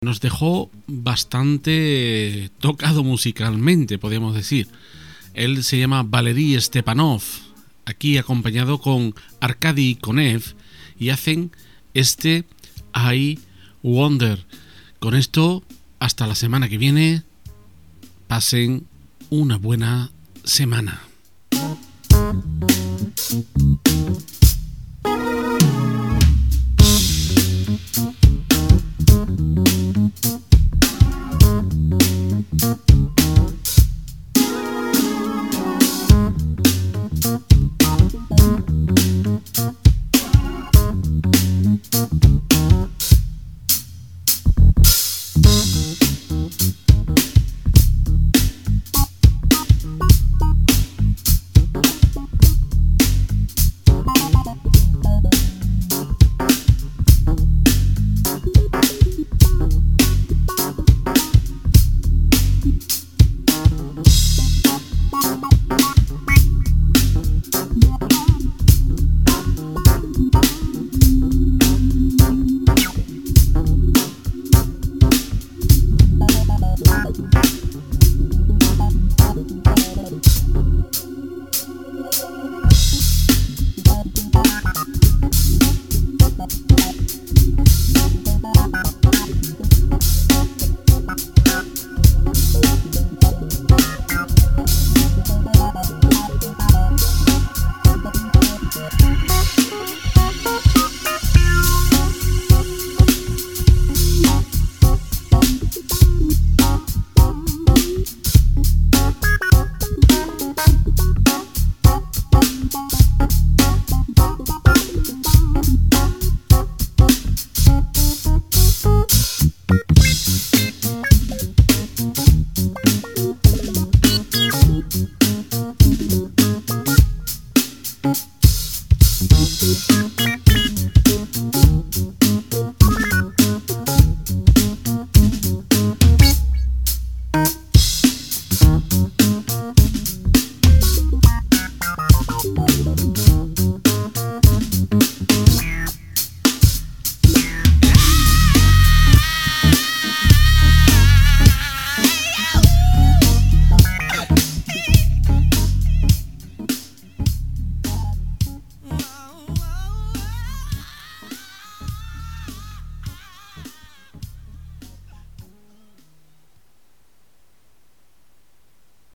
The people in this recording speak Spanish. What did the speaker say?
Nos dejó bastante tocado musicalmente, podríamos decir. Él se llama Valery Stepanov, aquí acompañado con Arkady Konev, y hacen este I Wonder. Con esto, hasta la semana que viene, pasen una buena semana.